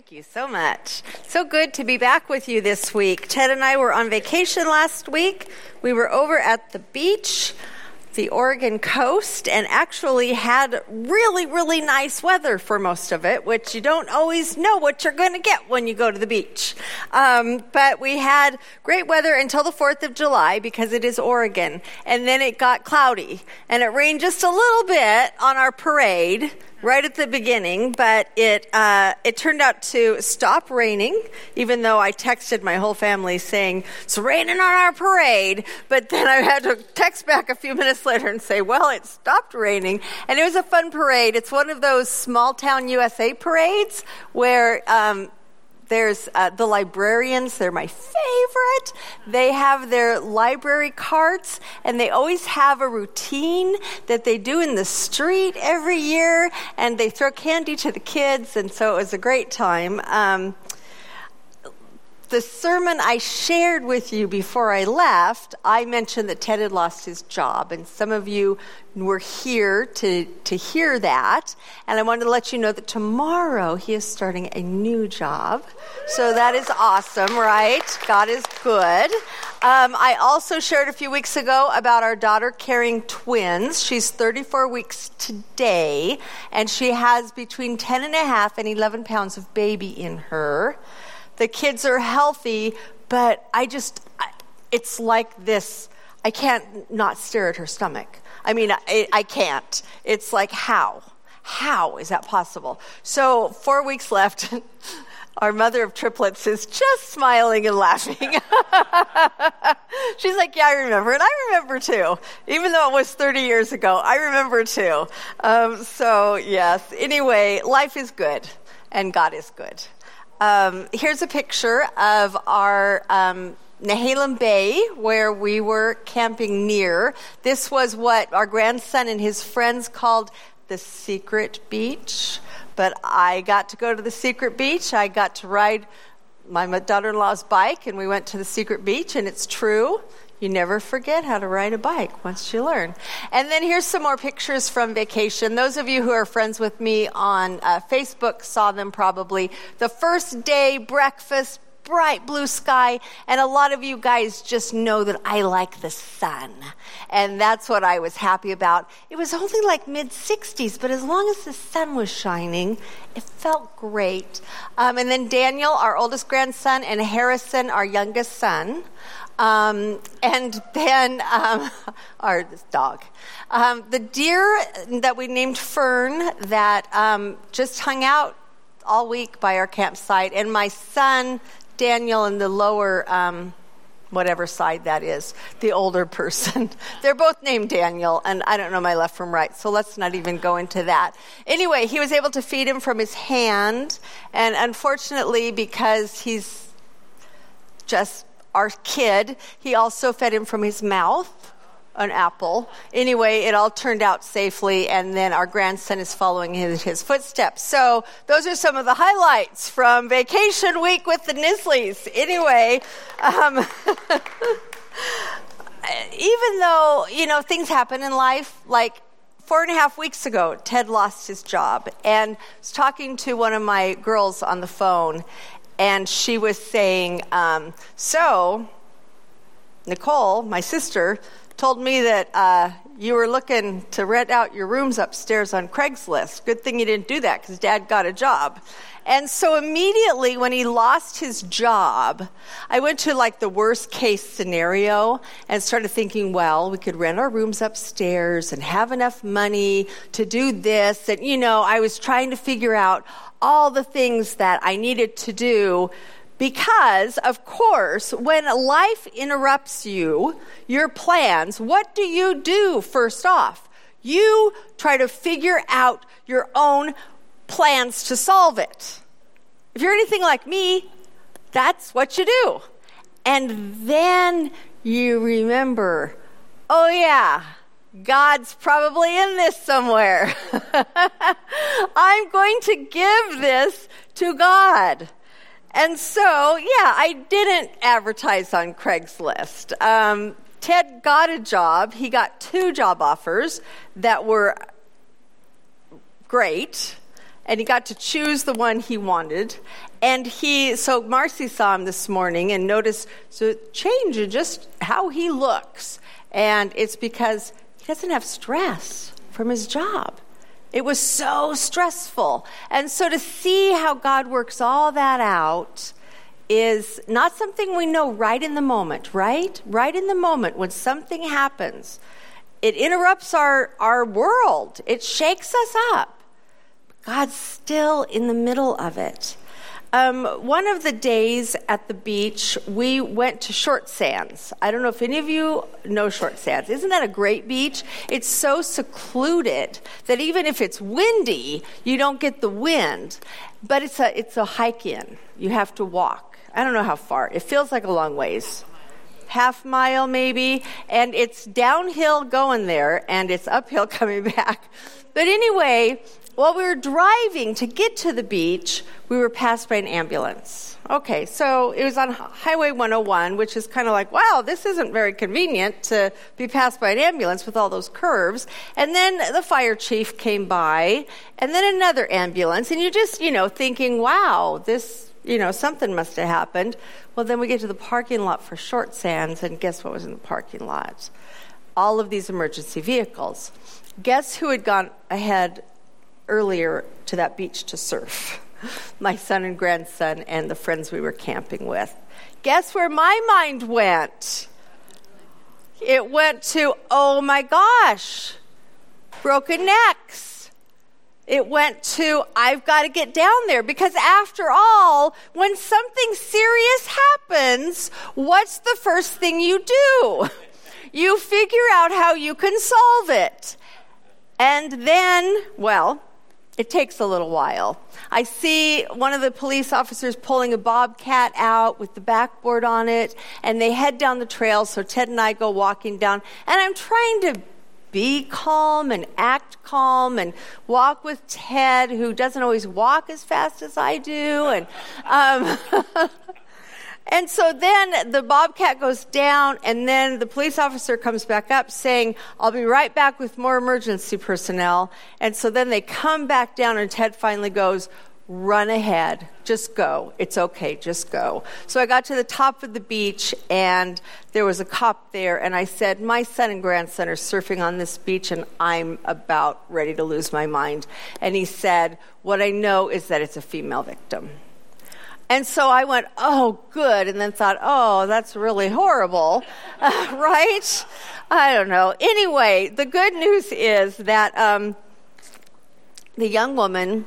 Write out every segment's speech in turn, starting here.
Thank you so much. So good to be back with you this week. Ted and I were on vacation last week. We were over at the beach, the Oregon coast, and actually had really, really nice weather for most of it, which you don't always know what you're going to get when you go to the beach. But we had great weather until the 4th of July because it is Oregon. And then it got cloudy, and it rained just a little bit on our parade right at the beginning, but it turned out to stop raining, even though I texted my whole family saying, it's raining on our parade, but then I had to text back a few minutes later and say, well, it stopped raining, and it was a fun parade. It's one of those small town USA parades where there's the librarians. They're my favorite. They have their library carts, and they always have a routine that they do in the street every year, and they throw candy to the kids, and so it was a great time. The sermon I shared with you before I left, I mentioned that Ted had lost his job, and some of you were here to hear that, and I wanted to let you know that tomorrow he is starting a new job. So that is awesome, right? God is good. I also shared a few weeks ago about our daughter carrying twins. She's 34 weeks today, and she has between 10 and a half and 11 pounds of baby in her. The kids are healthy, but it's like this. I can't not stare at her stomach. I mean, I can't. It's like, how? How is that possible? So 4 weeks left. Our mother of triplets is just smiling and laughing. She's like, yeah, I remember. And I remember too. Even though it was 30 years ago, I remember too. So yes, anyway, life is good and God is good. Here's a picture of our Nehalem Bay, where we were camping near. This was what our grandson and his friends called the secret beach. But I got to go to the secret beach. I got to ride my daughter-in-law's bike, and we went to the secret beach, and it's true. You never forget how to ride a bike once you learn. And then here's some more pictures from vacation. Those of you who are friends with me on Facebook saw them probably. The first day breakfast, bright blue sky, and a lot of you guys just know that I like the sun. And that's what I was happy about. It was only like mid-60s, but as long as the sun was shining, it felt great. And then Daniel, our oldest grandson, and Harrison, our youngest son, and then our dog. The deer that we named Fern that just hung out all week by our campsite, and my son Daniel in the lower, whatever side that is, the older person. They're both named Daniel, and I don't know my left from right, so let's not even go into that. Anyway, he was able to feed him from his hand, and unfortunately, because he's just our kid, he also fed him from his mouth, an apple. Anyway, it all turned out safely, and then our grandson is following his footsteps. So those are some of the highlights from vacation week with the Nisleys. Anyway, even though, things happen in life, like 4.5 weeks ago, Ted lost his job, and I was talking to one of my girls on the phone, and she was saying, so Nicole, my sister, told me that you were looking to rent out your rooms upstairs on Craigslist. Good thing you didn't do that because Dad got a job. And so immediately when he lost his job, I went to like the worst case scenario and started thinking, well, we could rent our rooms upstairs and have enough money to do this. And, I was trying to figure out all the things that I needed to do. Because, of course, when life interrupts you, your plans, what do you do first off? You try to figure out your own plans to solve it. If you're anything like me, that's what you do. And then you remember, oh yeah, God's probably in this somewhere. I'm going to give this to God. And so, I didn't advertise on Craigslist. Ted got a job. He got 2 job offers that were great, and he got to choose the one he wanted. And so Marcy saw him this morning and noticed the change in just how he looks. And it's because he doesn't have stress from his job. It was so stressful. And so to see how God works all that out is not something we know right in the moment, right? Right in the moment when something happens, it interrupts our world. It shakes us up. God's still in the middle of it. One of the days at the beach, we went to Short Sands. I don't know if any of you know Short Sands. Isn't that a great beach? It's so secluded that even if it's windy, you don't get the wind. But it's a hike in. You have to walk. I don't know how far. It feels like a long ways. Half mile maybe. And it's downhill going there, and it's uphill coming back. But anyway, while we were driving to get to the beach, we were passed by an ambulance. Okay, so it was on Highway 101, which is kind of like, wow, this isn't very convenient to be passed by an ambulance with all those curves. And then the fire chief came by, and then another ambulance. And you're just, thinking, wow, this, something must have happened. Well, then we get to the parking lot for Short Sands, and guess what was in the parking lot? All of these emergency vehicles. Guess who had gone ahead earlier to that beach to surf? My son and grandson and the friends we were camping with. Guess where my mind went? It went to, oh my gosh, broken necks. It went to, I've got to get down there, because after all, when something serious happens, what's the first thing you do? You figure out how you can solve it. And then, it takes a little while. I see one of the police officers pulling a bobcat out with the backboard on it, and they head down the trail, so Ted and I go walking down, and I'm trying to be calm and act calm and walk with Ted, who doesn't always walk as fast as I do, and and so then the bobcat goes down, and then the police officer comes back up saying, I'll be right back with more emergency personnel. And so then they come back down, and Ted finally goes, run ahead. Just go. It's okay. Just go. So I got to the top of the beach, and there was a cop there, and I said, my son and grandson are surfing on this beach, and I'm about ready to lose my mind. And he said, what I know is that it's a female victim. And so I went, oh, good, and then thought, oh, that's really horrible, right? I don't know. Anyway, the good news is that the young woman,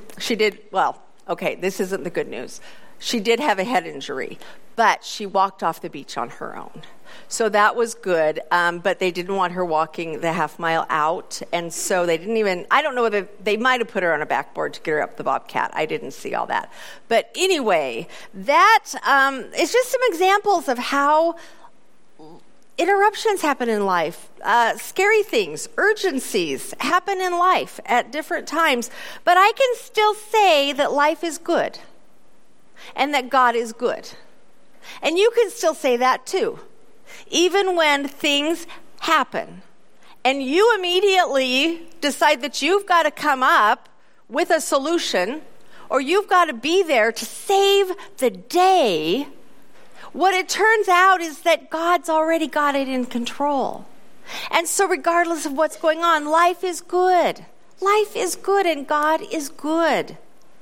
this isn't the good news. She did have a head injury, but she walked off the beach on her own. So that was good, but they didn't want her walking the half mile out, and so they didn't even, I don't know whether, they might have put her on a backboard to get her up the bobcat. I didn't see all that. But anyway, that is just some examples of how interruptions happen in life. Scary things, urgencies happen in life at different times, but I can still say that life is good and that God is good. And you can still say that too. Even when things happen and you immediately decide that you've got to come up with a solution, or you've got to be there to save the day, what it turns out is that God's already got it in control. And so regardless of what's going on, life is good. Life is good, and God is good.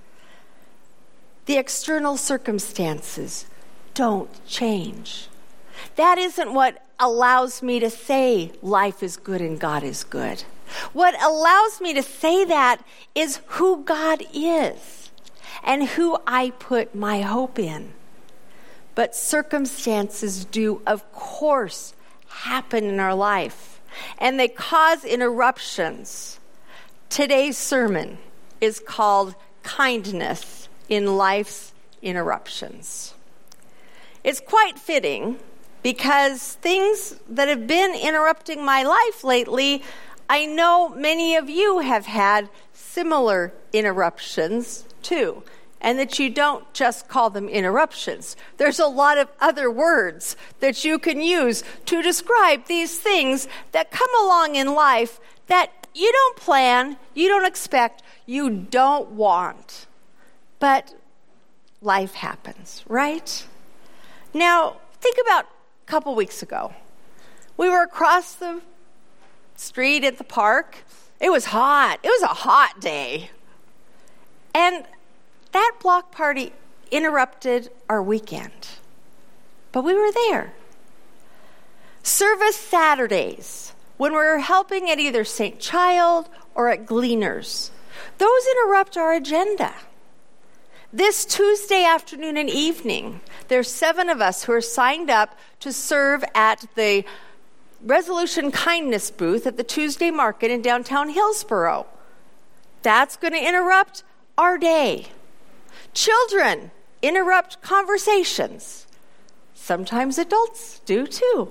The external circumstances don't change. That isn't what allows me to say life is good and God is good. What allows me to say that is who God is and who I put my hope in. But circumstances do, of course, happen in our life, and they cause interruptions. Today's sermon is called Kindness in Life's Interruptions. It's quite fitting because things that have been interrupting my life lately, I know many of you have had similar interruptions too, and that you don't just call them interruptions. There's a lot of other words that you can use to describe these things that come along in life that you don't plan, you don't expect, you don't want. But life happens, right? Now, think about a couple weeks ago. We were across the street at the park. It was hot. It was a hot day. And that block party interrupted our weekend. But we were there. Service Saturdays, when we're helping at either St. Child or at Gleaners, those interrupt our agenda. This Tuesday afternoon and evening, there's 7 of us who are signed up to serve at the Resolution Kindness booth at the Tuesday Market in downtown Hillsboro. That's going to interrupt our day. Children interrupt conversations. Sometimes adults do too.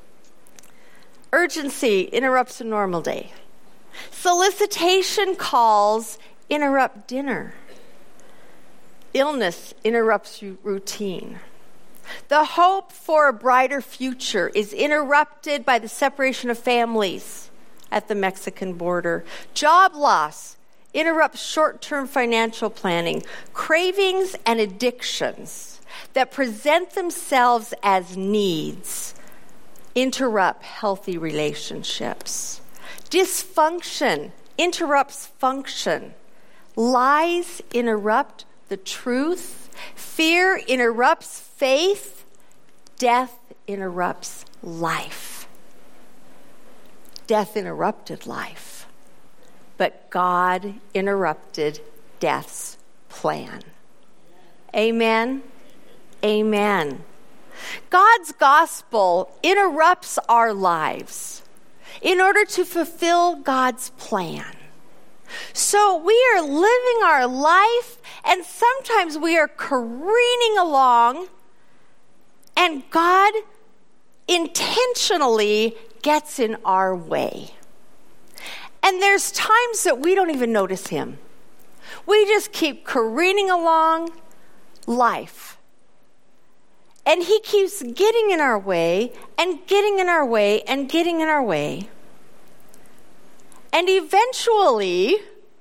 Urgency interrupts a normal day. Solicitation calls interrupt dinner. Illness interrupts routine. The hope for a brighter future is interrupted by the separation of families at the Mexican border. Job loss interrupts short-term financial planning. Cravings and addictions that present themselves as needs interrupt healthy relationships. Dysfunction interrupts function. Lies interrupt the truth. Fear interrupts faith. Death interrupts life. Death interrupted life, but God interrupted death's plan. Amen? Amen. God's gospel interrupts our lives in order to fulfill God's plan. So we are living our life, and sometimes we are careening along, and God intentionally gets in our way. And there's times that we don't even notice him. We just keep careening along life. And he keeps getting in our way and getting in our way and getting in our way. And eventually,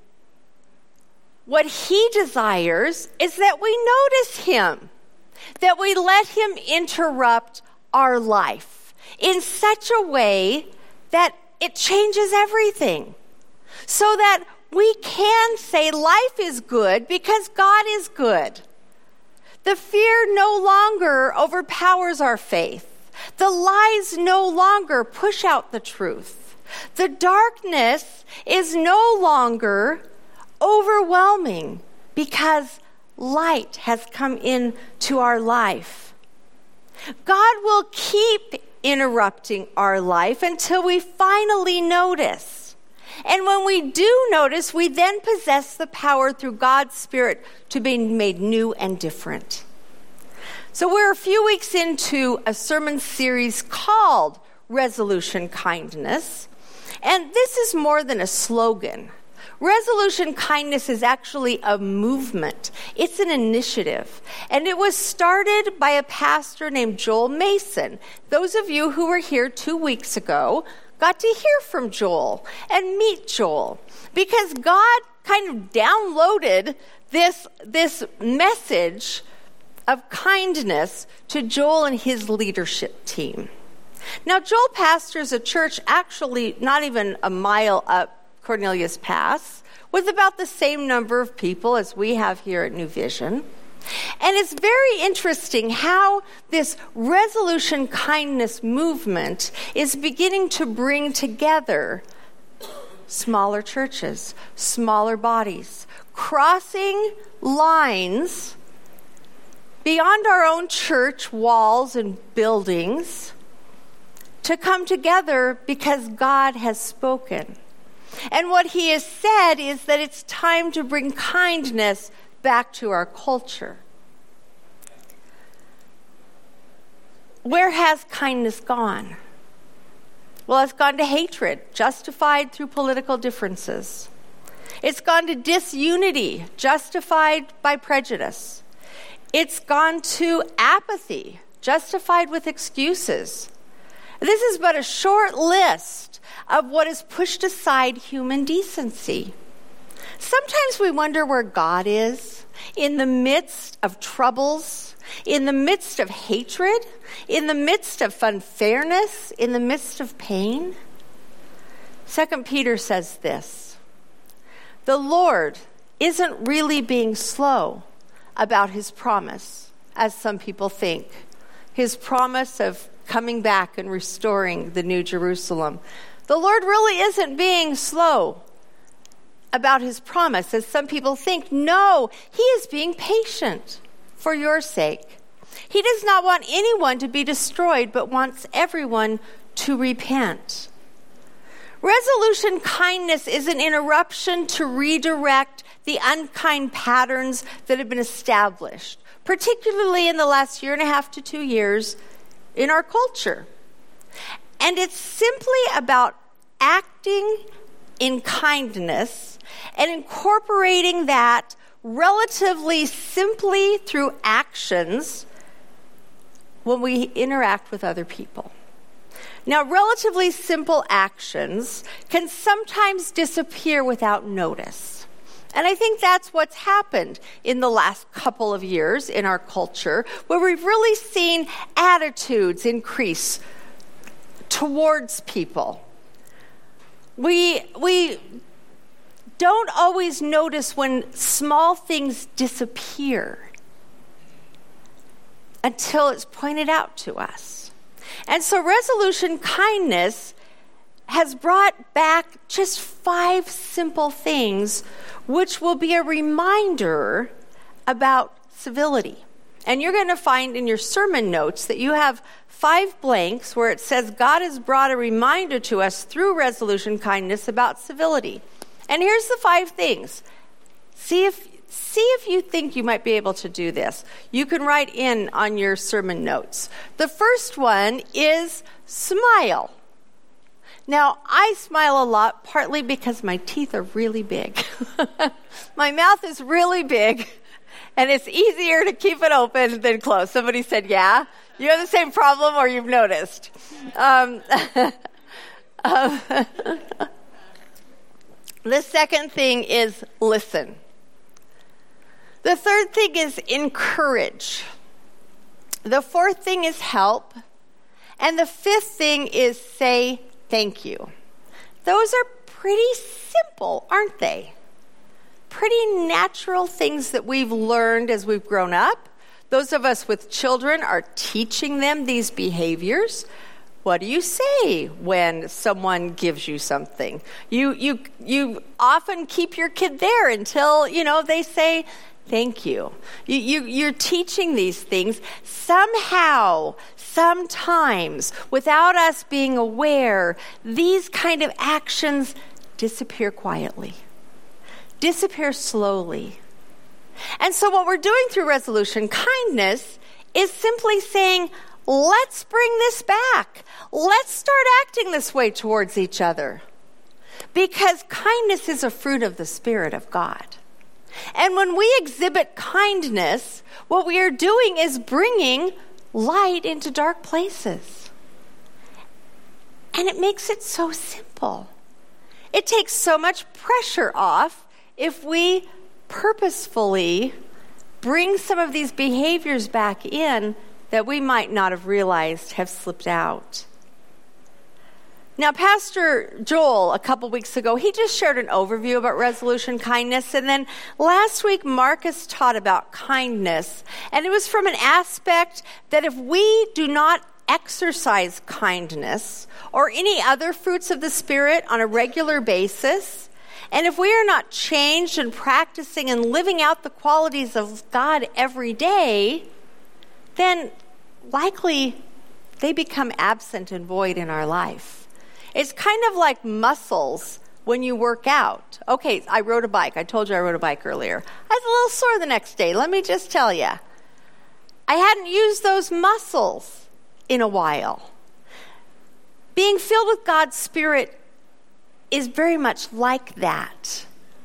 what he desires is that we notice him, that we let him interrupt our life in such a way that it changes everything, so that we can say life is good because God is good. The fear no longer overpowers our faith. The lies no longer push out the truth. The darkness is no longer overwhelming because light has come into our life. God will keep interrupting our life until we finally notice. And when we do notice, we then possess the power through God's Spirit to be made new and different. So we're a few weeks into a sermon series called Resolution Kindness. And this is more than a slogan. Resolution Kindness is actually a movement. It's an initiative. And it was started by a pastor named Joel Mason. Those of you who were here 2 weeks ago got to hear from Joel and meet Joel, because God kind of downloaded this message of kindness to Joel and his leadership team. Now, Joel pastors a church actually not even a mile up Cornelius Pass, with about the same number of people as we have here at New Vision. And it's very interesting how this Resolution Kindness movement is beginning to bring together smaller churches, smaller bodies, crossing lines beyond our own church walls and buildings to come together because God has spoken. And what he has said is that it's time to bring kindness back to our culture. Where has kindness gone? Well, it's gone to hatred, justified through political differences. It's gone to disunity, justified by prejudice. It's gone to apathy, justified with excuses. This is but a short list of what has pushed aside human decency. Sometimes we wonder where God is in the midst of troubles, in the midst of hatred, in the midst of unfairness, in the midst of pain. 2 Peter says this: the Lord isn't really being slow about his promise, as some people think. His promise of coming back and restoring the New Jerusalem. The Lord really isn't being slow about his promise, as some people think. No, he is being patient for your sake. He does not want anyone to be destroyed, but wants everyone to repent. Resolution kindness is an interruption to redirect the unkind patterns that have been established, particularly in the last 1.5 to 2 years in our culture. And it's simply about acting in kindness and incorporating that relatively simply through actions when we interact with other people. Now, relatively simple actions can sometimes disappear without notice. And I think that's what's happened in the last couple of years in our culture, where we've really seen attitudes towards people. We don't always notice when small things disappear until it's pointed out to us. And so resolution kindness has brought back just 5 simple things which will be a reminder about civility. And you're going to find in your sermon notes that you have 5 blanks where it says God has brought a reminder to us through resolution kindness about civility. And here's the 5 things. See if you think you might be able to do this. You can write in on your sermon notes. The first one is smile. Now, I smile a lot, partly because my teeth are really big. My mouth is really big, and it's easier to keep it open than closed. Somebody said, yeah? You have the same problem, or you've noticed? The second thing is listen. The third thing is encourage. The fourth thing is help. And the fifth thing is say thank you. Those are pretty simple, aren't they? Pretty natural things that we've learned as we've grown up. Those of us with children are teaching them these behaviors. What do you say when someone gives you something? You often keep your kid there until, they say thank you. You're teaching these things somehow, sometimes, without us being aware. These kind of actions disappear quietly, disappear slowly. And so what we're doing through resolution kindness is simply saying, let's bring this back. Let's start acting this way towards each other. Because kindness is a fruit of the Spirit of God. And when we exhibit kindness, what we are doing is bringing light into dark places. And it makes it so simple. It takes so much pressure off if we purposefully bring some of these behaviors back in that we might not have realized have slipped out. Now, Pastor Joel, a couple weeks ago, he just shared an overview about resolution kindness. And then last week, Marcus taught about kindness. And it was from an aspect that if we do not exercise kindness or any other fruits of the Spirit on a regular basis, and if we are not changed and practicing and living out the qualities of God every day, then likely they become absent and void in our life. It's kind of like muscles when you work out. Okay, I rode a bike. I told you I rode a bike earlier. I was a little sore the next day. Let me just tell you. I hadn't used those muscles in a while. Being filled with God's Spirit is very much like that.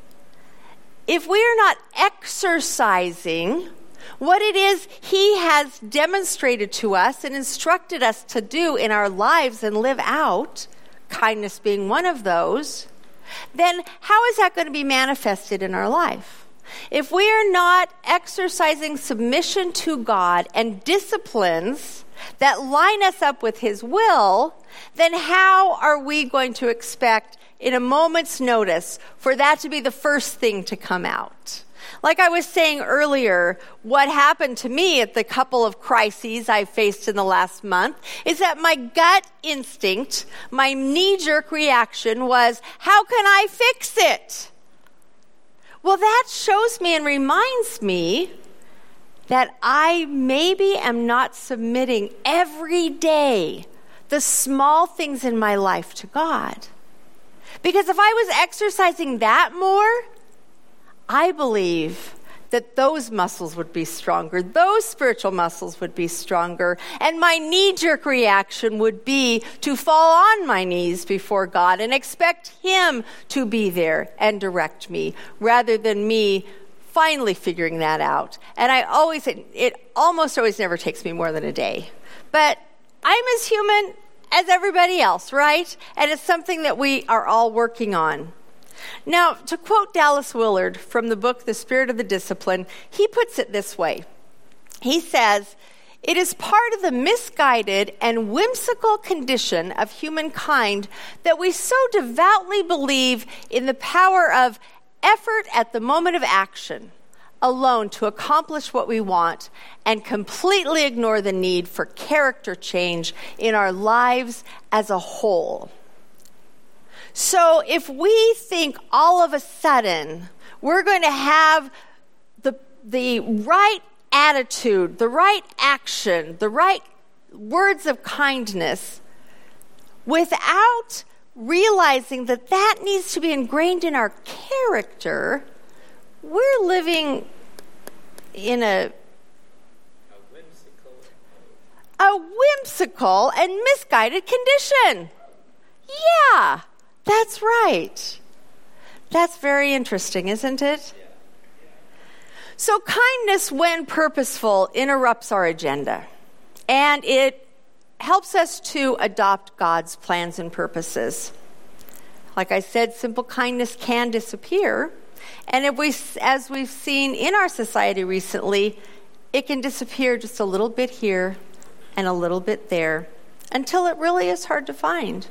If we are not exercising what it is He has demonstrated to us and instructed us to do in our lives and live out, kindness being one of those, then how is that going to be manifested in our life? If we are not exercising submission to God and disciplines that line us up with His will, then how are we going to expect in a moment's notice for that to be the first thing to come out? Like I was saying earlier, what happened to me at the couple of crises I faced in the last month is that my gut instinct, my knee-jerk reaction was, how can I fix it? Well, that shows me and reminds me that I maybe am not submitting every day the small things in my life to God. Because if I was exercising that more, I believe that those muscles would be stronger, those spiritual muscles would be stronger, and my knee-jerk reaction would be to fall on my knees before God and expect Him to be there and direct me, rather than me finally figuring that out. And it almost always never takes me more than a day. But I'm as human as everybody else, right? And it's something that we are all working on. Now, to quote Dallas Willard from the book, The Spirit of the Discipline, he puts it this way. He says, "It is part of the misguided and whimsical condition of humankind that we so devoutly believe in the power of effort at the moment of action alone to accomplish what we want and completely ignore the need for character change in our lives as a whole." So if we think all of a sudden we're going to have the right attitude, the right action, the right words of kindness, without realizing that that needs to be ingrained in our character, we're living in a whimsical and misguided condition. Yeah. That's right. That's very interesting, isn't it? So kindness, when purposeful, interrupts our agenda. And it helps us to adopt God's plans and purposes. Like I said, simple kindness can disappear. And as we've seen in our society recently, it can disappear just a little bit here and a little bit there until it really is hard to find.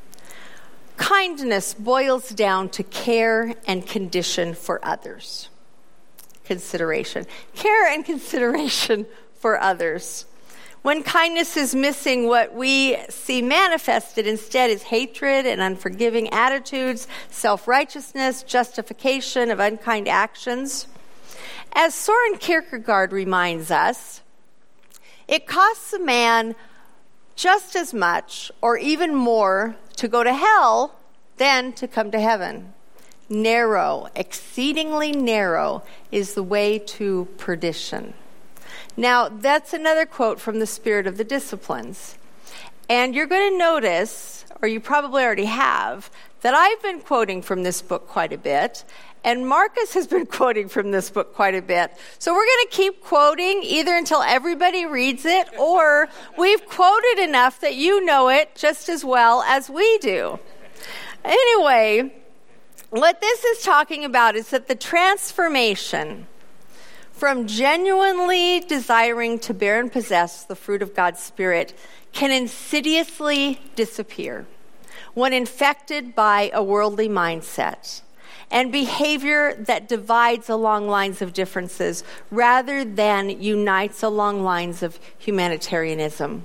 Kindness boils down to care and condition for others. Consideration. Care and consideration for others. When kindness is missing, what we see manifested instead is hatred and unforgiving attitudes, self-righteousness, justification of unkind actions. As Soren Kierkegaard reminds us, it costs a man just as much or even more to go to hell than to come to heaven. Narrow, exceedingly narrow, is the way to perdition. Now, that's another quote from The Spirit of the Disciplines. And you're going to notice, or you probably already have, that I've been quoting from this book quite a bit, and Marcus has been quoting from this book quite a bit. So we're going to keep quoting either until everybody reads it, or we've quoted enough that you know it just as well as we do. Anyway, what this is talking about is that the transformation from genuinely desiring to bear and possess the fruit of God's Spirit can insidiously disappear when infected by a worldly mindset and behavior that divides along lines of differences rather than unites along lines of humanitarianism.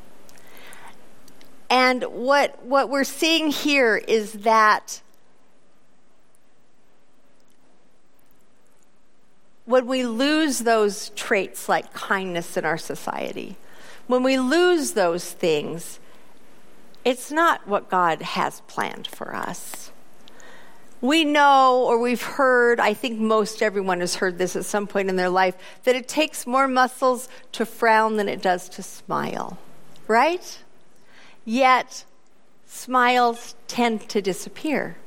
And what we're seeing here is that when we lose those traits like kindness in our society, when we lose those things, it's not what God has planned for us. We know, or we've heard, I think most everyone has heard this at some point in their life, that it takes more muscles to frown than it does to smile, right? Yet, smiles tend to disappear.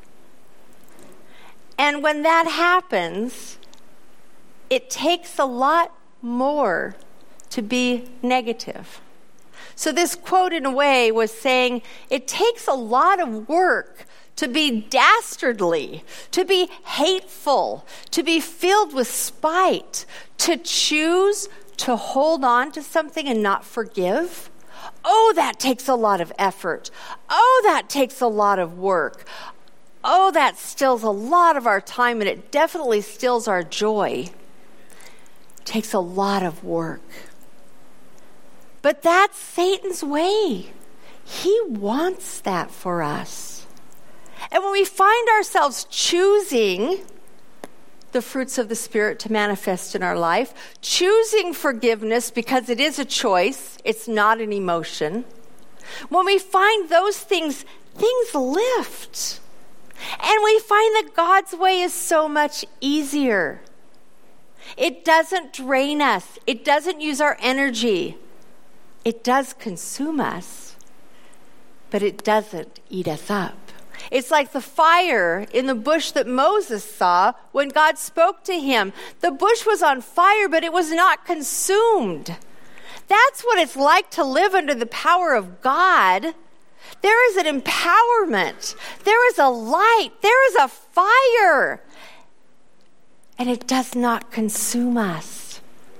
And when that happens, it takes a lot more to be negative. So this quote, in a way, was saying it takes a lot of work to be dastardly, to be hateful, to be filled with spite, to choose to hold on to something and not forgive. Oh, that takes a lot of effort. Oh, that takes a lot of work. Oh, that steals a lot of our time, and it definitely steals our joy. It takes a lot of work. But that's Satan's way. He wants that for us. And when we find ourselves choosing the fruits of the Spirit to manifest in our life, choosing forgiveness because it is a choice, it's not an emotion. When we find those things lift. And we find that God's way is so much easier. It doesn't drain us. It doesn't use our energy. It does consume us, but it doesn't eat us up. It's like the fire in the bush that Moses saw when God spoke to him. The bush was on fire, but it was not consumed. That's what it's like to live under the power of God. There is an empowerment. There is a light. There is a fire. And it does not consume us.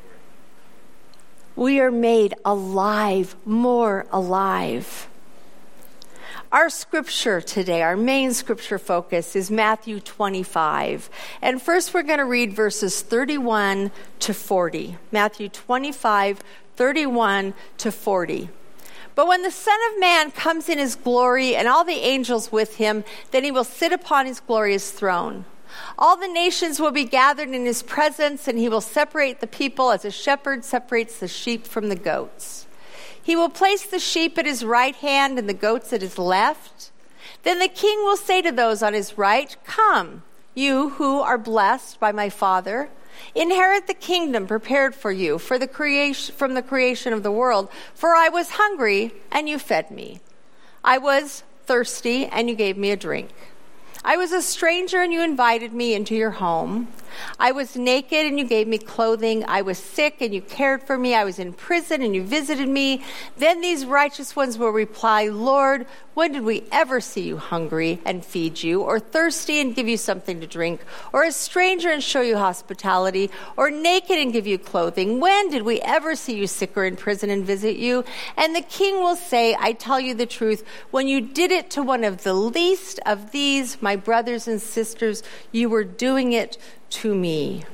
We are made alive, more alive. Our scripture today, our main scripture focus is Matthew 25. And first we're going to read verses 31 to 40. Matthew 25, 31 to 40. But when the Son of Man comes in his glory and all the angels with him, then he will sit upon his glorious throne. All the nations will be gathered in his presence, and he will separate the people as a shepherd separates the sheep from the goats. He will place the sheep at his right hand and the goats at his left. Then the king will say to those on his right, "Come, you who are blessed by my Father, inherit the kingdom prepared for you from the creation of the world. For I was hungry, and you fed me. I was thirsty, and you gave me a drink. I was a stranger, and you invited me into your home. I was naked, and you gave me clothing. I was sick, and you cared for me. I was in prison, and you visited me." Then these righteous ones will reply, "Lord, when did we ever see you hungry and feed you, or thirsty and give you something to drink, or a stranger and show you hospitality, or naked and give you clothing? When did we ever see you sick or in prison and visit you?" And the king will say, "I tell you the truth, when you did it to one of the least of these, my brothers and sisters, you were doing it to me."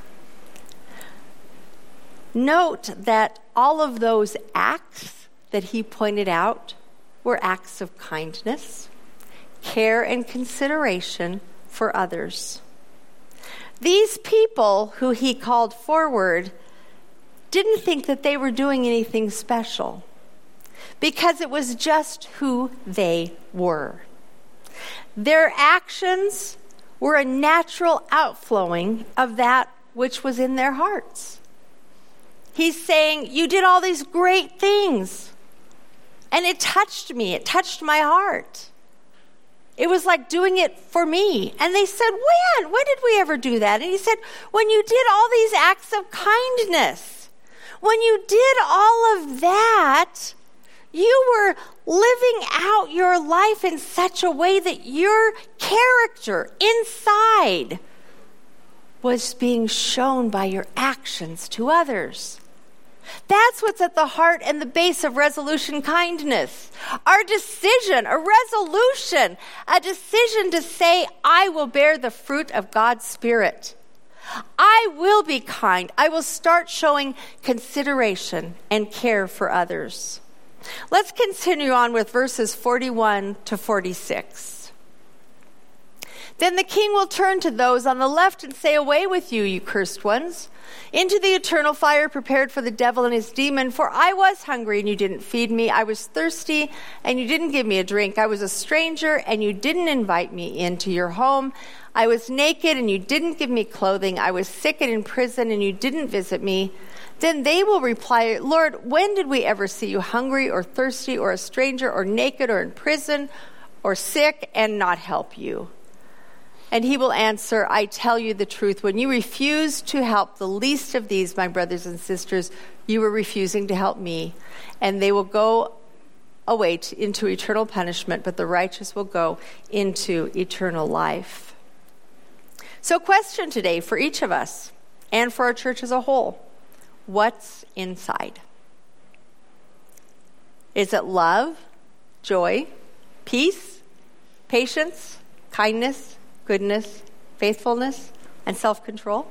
Note that all of those acts that he pointed out were acts of kindness, care, and consideration for others. These people who he called forward didn't think that they were doing anything special because it was just who they were. Their actions were a natural outflowing of that which was in their hearts. He's saying, you did all these great things, and it touched me. It touched my heart. It was like doing it for me. And they said, when did we ever do that? And he said, when you did all these acts of kindness, when you did all of that, you were living out your life in such a way that your character inside was being shown by your actions to others. That's what's at the heart and the base of resolution kindness. Our decision, a resolution, a decision to say, I will bear the fruit of God's Spirit. I will be kind. I will start showing consideration and care for others. Let's continue on with verses 41 to 46. Then the king will turn to those on the left and say, "Away with you, you cursed ones, into the eternal fire prepared for the devil and his demon. For I was hungry, and you didn't feed me. I was thirsty, and you didn't give me a drink. I was a stranger, and you didn't invite me into your home. I was naked, and you didn't give me clothing. I was sick and in prison, and you didn't visit me." Then they will reply, "Lord, when did we ever see you hungry or thirsty or a stranger or naked or in prison or sick and not help you?" And he will answer, "I tell you the truth, when you refused to help the least of these, my brothers and sisters, you were refusing to help me." And they will go away into eternal punishment, but the righteous will go into eternal life. So question today for each of us and for our church as a whole: what's inside? Is it love, joy, peace, patience, kindness, goodness, faithfulness, and self-control?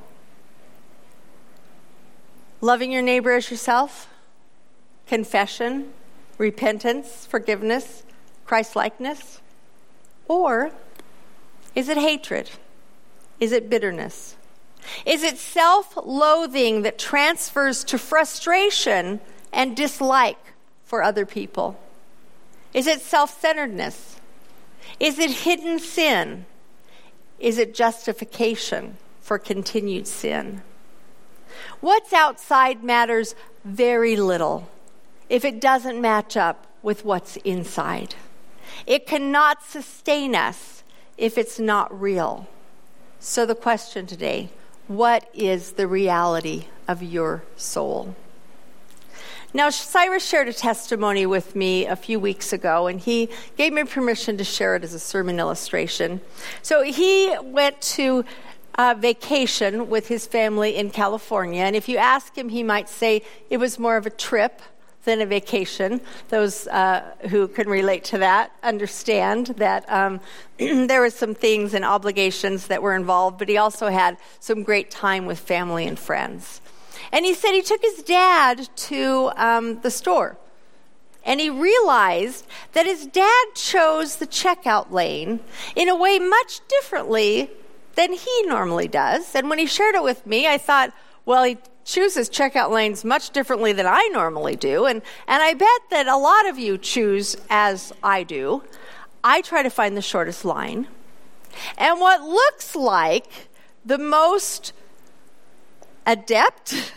Loving your neighbor as yourself, confession, repentance, forgiveness, Christ-likeness? Or is it hatred? Is it bitterness? Is it self-loathing that transfers to frustration and dislike for other people? Is it self-centeredness? Is it hidden sin? Is it justification for continued sin? What's outside matters very little if it doesn't match up with what's inside. It cannot sustain us if it's not real. So the question today: what is the reality of your soul? Now, Cyrus shared a testimony with me a few weeks ago, and he gave me permission to share it as a sermon illustration. So he went to vacation with his family in California, and if you ask him, he might say it was more of a trip than a vacation. Those who can relate to that understand that there were some things and obligations that were involved, but he also had some great time with family and friends. And he said he took his dad to the store, and he realized that his dad chose the checkout lane in a way much differently than he normally does. And when he shared it with me, I thought, well, he chooses checkout lanes much differently than I normally do. And I bet that a lot of you choose as I do. I try to find the shortest line. And what looks like the most adept,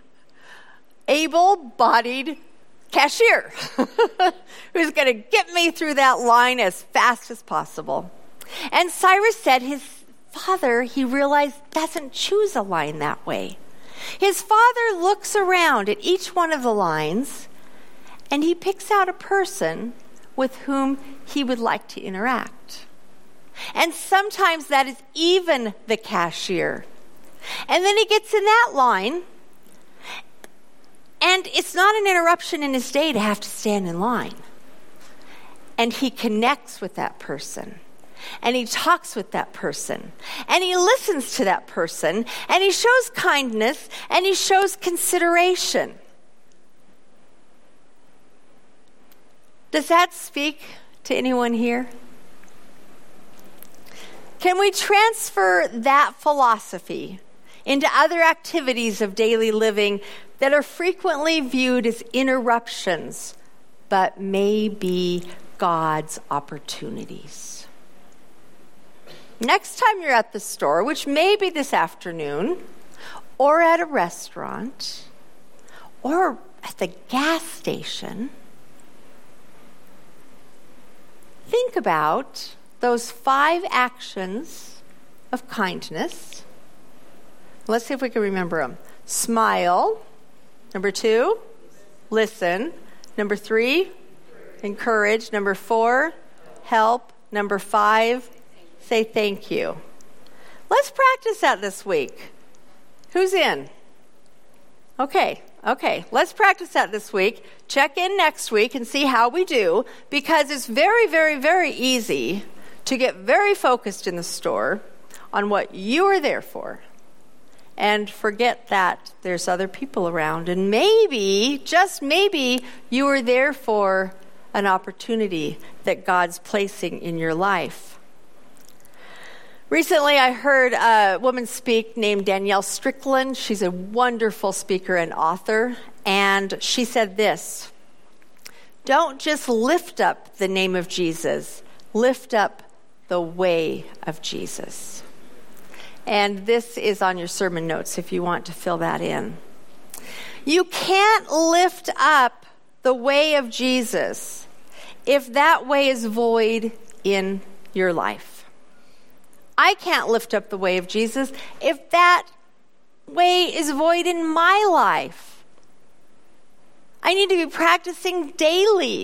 able-bodied cashier who's going to get me through that line as fast as possible. And Cyrus said his father, he realized, doesn't choose a line that way. His father looks around at each one of the lines, and he picks out a person with whom he would like to interact. And sometimes that is even the cashier. And then he gets in that line, and it's not an interruption in his day to have to stand in line. And he connects with that person. And he talks with that person, and he listens to that person, and he shows kindness, and he shows consideration. Does that speak to anyone here? Can we transfer that philosophy into other activities of daily living that are frequently viewed as interruptions, but may be God's opportunities? Next time you're at the store, which may be this afternoon, or at a restaurant, or at the gas station, think about those 5 actions of kindness. Let's see if we can remember them. Smile. Number 2, listen. Number 3, encourage. Number 4, help. Number 5, say thank you. Let's practice that this week. Who's in? Okay. Let's practice that this week. Check in next week and see how we do, because it's very, very, very easy to get very focused in the store on what you are there for and forget that there's other people around. And maybe, just maybe, you are there for an opportunity that God's placing in your life. Recently, I heard a woman speak named Danielle Strickland. She's a wonderful speaker and author, and she said this: don't just lift up the name of Jesus, lift up the way of Jesus. And this is on your sermon notes if you want to fill that in. You can't lift up the way of Jesus if that way is void in your life. I can't lift up the way of Jesus if that way is void in my life. I need to be practicing daily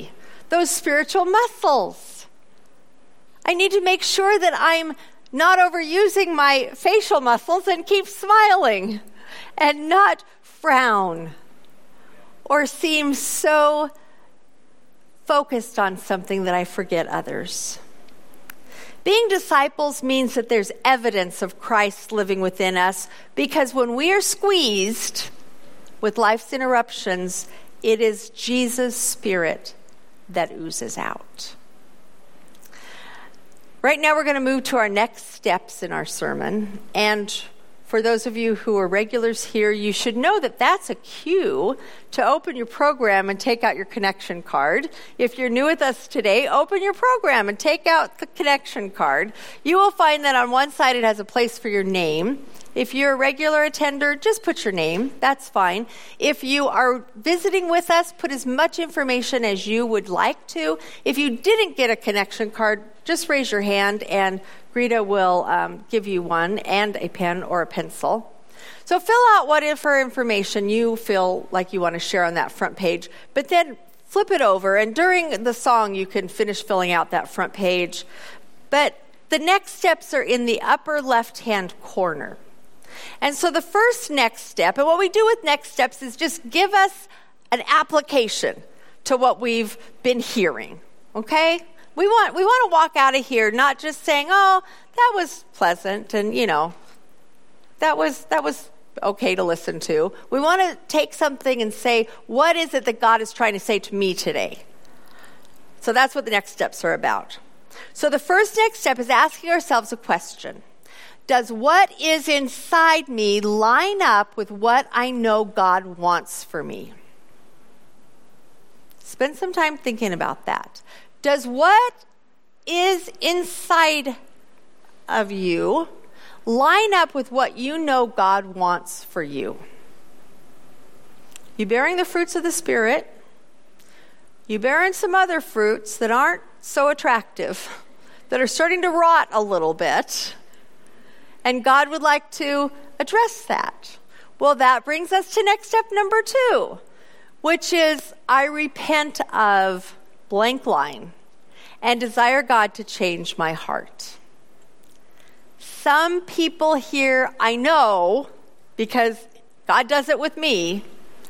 those spiritual muscles. I need to make sure that I'm not overusing my facial muscles and keep smiling and not frown or seem so focused on something that I forget others. Being disciples means that there's evidence of Christ living within us, because when we are squeezed with life's interruptions, it is Jesus' Spirit that oozes out. Right now we're going to move to our next steps in our sermon, and for those of you who are regulars here, you should know that that's a cue to open your program and take out your connection card. If you're new with us today, open your program and take out the connection card. You will find that on one side it has a place for your name. If you're a regular attender, just put your name. That's fine. If you are visiting with us, put as much information as you would like to. If you didn't get a connection card, just raise your hand and Rita will give you one and a pen or a pencil. So fill out whatever information you feel like you want to share on that front page, but then flip it over, and during the song you can finish filling out that front page. But the next steps are in the upper left-hand corner. And so the first next step, and what we do with next steps is just give us an application to what we've been hearing, okay? We want to walk out of here not just saying, oh, that was pleasant and, that was okay to listen to. We want to take something and say, what is it that God is trying to say to me today? So that's what the next steps are about. So the first next step is asking ourselves a question. Does what is inside me line up with what I know God wants for me? Spend some time thinking about that. Does what is inside of you line up with what you know God wants for you? You bearing the fruits of the Spirit. You bearing some other fruits that aren't so attractive, that are starting to rot a little bit. And God would like to address that. Well, that brings us to next step number 2, which is I repent of blank line and desire God to change my heart. Some people here, I know, because God does it with me,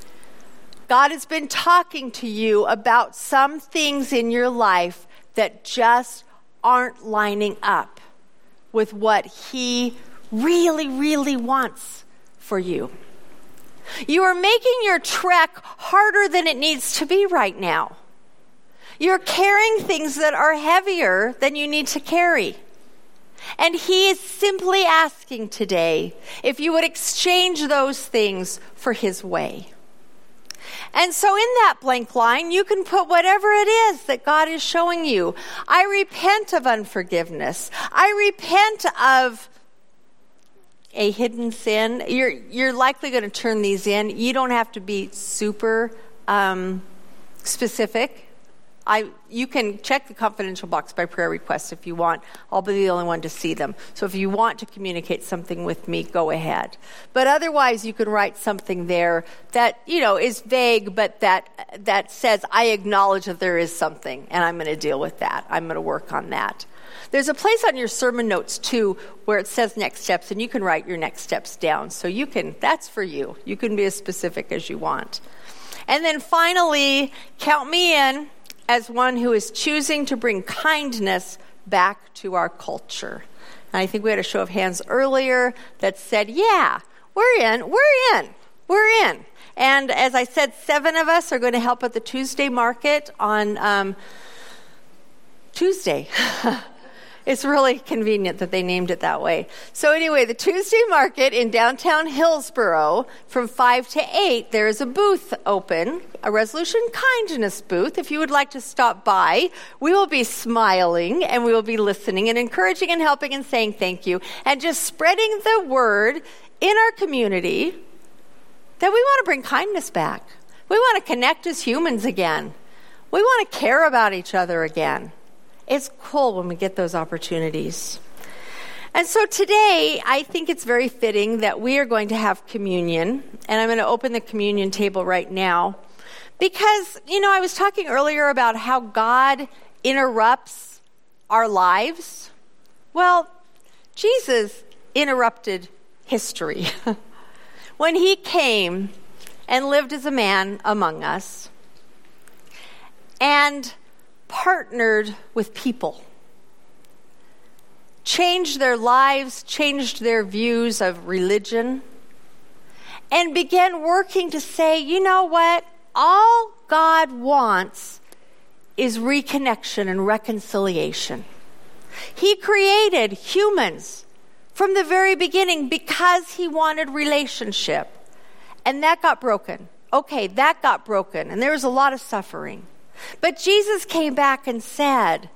God has been talking to you about some things in your life that just aren't lining up with what He really, really wants for you. You are making your trek harder than it needs to be right now. You're carrying things that are heavier than you need to carry. And He is simply asking today if you would exchange those things for His way. And so in that blank line, you can put whatever it is that God is showing you. I repent of unforgiveness. I repent of a hidden sin. You're likely going to turn these in. You don't have to be super specific. You can check the confidential box by prayer request if you want. I'll be the only one to see them. So if you want to communicate something with me, go ahead. But otherwise, you can write something there that, is vague, but that says, I acknowledge that there is something, and I'm going to deal with that. I'm going to work on that. There's a place on your sermon notes, too, where it says next steps, and you can write your next steps down. So that's for you. You can be as specific as you want. And then finally, count me in as one who is choosing to bring kindness back to our culture. And I think we had a show of hands earlier that said, yeah, we're in. And as I said, 7 of us are going to help at the Tuesday market on Tuesday. It's really convenient that they named it that way. So anyway, the Tuesday market in downtown Hillsboro from 5 to 8, there is a booth open, a Resolution Kindness booth. If you would like to stop by, we will be smiling and we will be listening and encouraging and helping and saying thank you and just spreading the word in our community that we want to bring kindness back. We want to connect as humans again. We want to care about each other again. It's cool when we get those opportunities. And so today, I think it's very fitting that we are going to have communion, and I'm going to open the communion table right now. Because, I was talking earlier about how God interrupts our lives. Well, Jesus interrupted history. When he came and lived as a man among us and partnered with people, changed their lives, changed their views of religion, and began working to say, you know what? All God wants is reconnection and reconciliation. He created humans from the very beginning because he wanted relationship. And that got broken. Okay, that got broken. And there was a lot of suffering. But Jesus came back and said,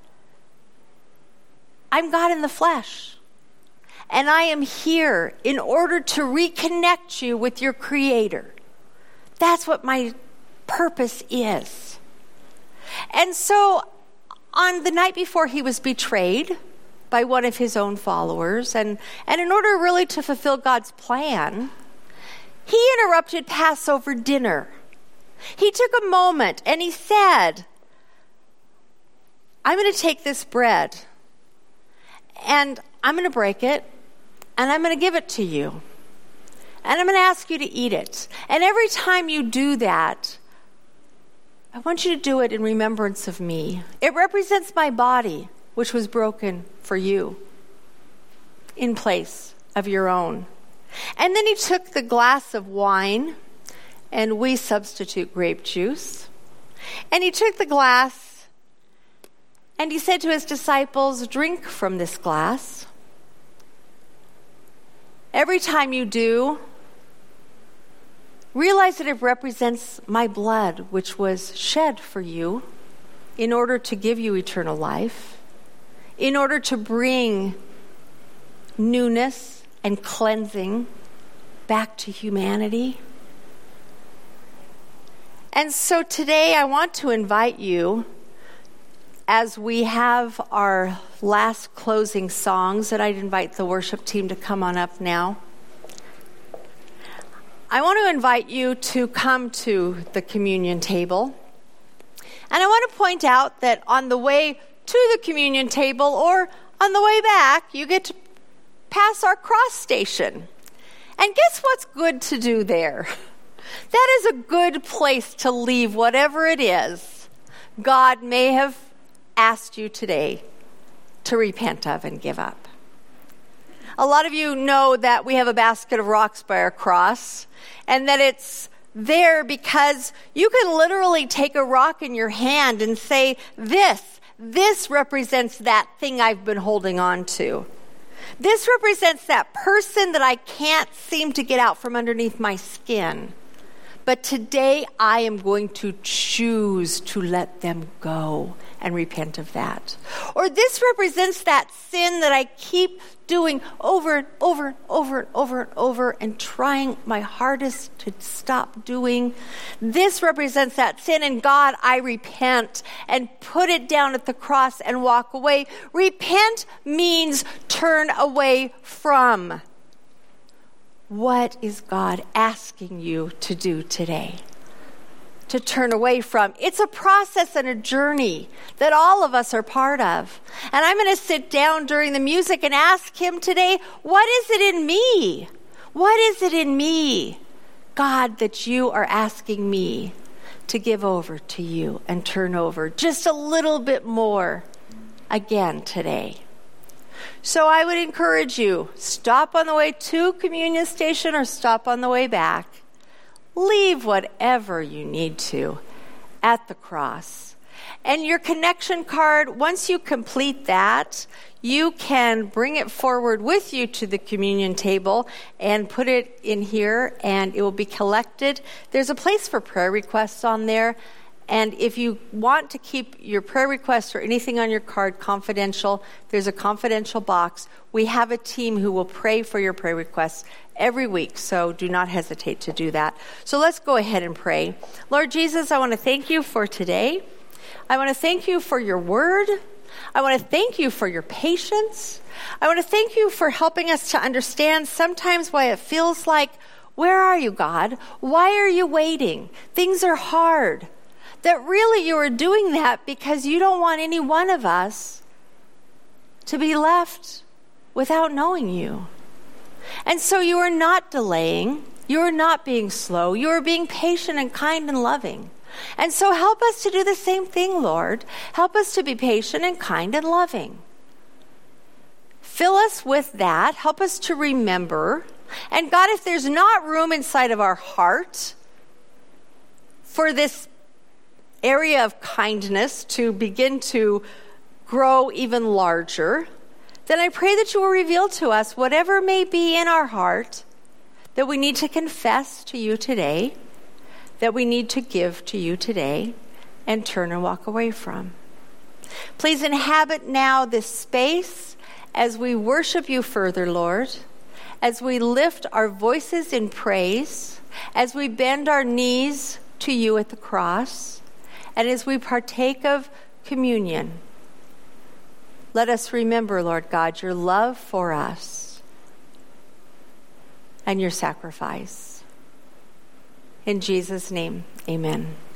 I'm God in the flesh. And I am here in order to reconnect you with your Creator. That's what my purpose is. And so on the night before he was betrayed by one of his own followers, and in order really to fulfill God's plan, he interrupted Passover dinner. He took a moment and he said, I'm going to take this bread and I'm going to break it and I'm going to give it to you. And I'm going to ask you to eat it. And every time you do that, I want you to do it in remembrance of me. It represents my body, which was broken for you in place of your own. And then he took the glass of wine, and we substitute grape juice. And he took the glass, and he said to his disciples, drink from this glass. Every time you do, realize that it represents my blood, which was shed for you in order to give you eternal life, in order to bring newness and cleansing back to humanity. And so today I want to invite you, as we have our last closing songs, and I'd invite the worship team to come on up now. I want to invite you to come to the communion table. And I want to point out that on the way to the communion table or on the way back, you get to pass our cross station. And guess what's good to do there? That is a good place to leave whatever it is God may have asked you today to repent of and give up. A lot of you know that we have a basket of rocks by our cross, and that it's there because you can literally take a rock in your hand and say, this represents that thing I've been holding on to. This represents that person that I can't seem to get out from underneath my skin. But today I am going to choose to let them go and repent of that. Or this represents that sin that I keep doing over and over and over and over and over and trying my hardest to stop doing. This represents that sin, and God, I repent and put it down at the cross and walk away. Repent means turn away from. What is God asking you to do today? To turn away from. It's a process and a journey that all of us are part of. And I'm going to sit down during the music and ask him today, what is it in me? What is it in me, God, that you are asking me to give over to you and turn over just a little bit more again today? So I would encourage you, stop on the way to communion station or stop on the way back. Leave whatever you need to at the cross. And your connection card, once you complete that, you can bring it forward with you to the communion table and put it in here, and it will be collected. There's a place for prayer requests on there. And if you want to keep your prayer requests or anything on your card confidential, there's a confidential box. We have a team who will pray for your prayer requests every week, so do not hesitate to do that. So let's go ahead and pray. Lord Jesus, I want to thank you for today. I want to thank you for your word. I want to thank you for your patience. I want to thank you for helping us to understand sometimes why it feels like, where are you, God? Why are you waiting? Things are hard. that really you are doing that because you don't want any one of us to be left without knowing you. And so you are not delaying. You are not being slow. You are being patient and kind and loving. And so help us to do the same thing, Lord. Help us to be patient and kind and loving. Fill us with that. Help us to remember. And God, if there's not room inside of our heart for this area of kindness to begin to grow even larger, then I pray that you will reveal to us whatever may be in our heart that we need to confess to you today, that we need to give to you today, and turn and walk away from. Please inhabit now this space as we worship you further, Lord, as we lift our voices in praise, as we bend our knees to you at the cross, and as we partake of communion. Let us remember, Lord God, your love for us and your sacrifice. In Jesus' name, amen.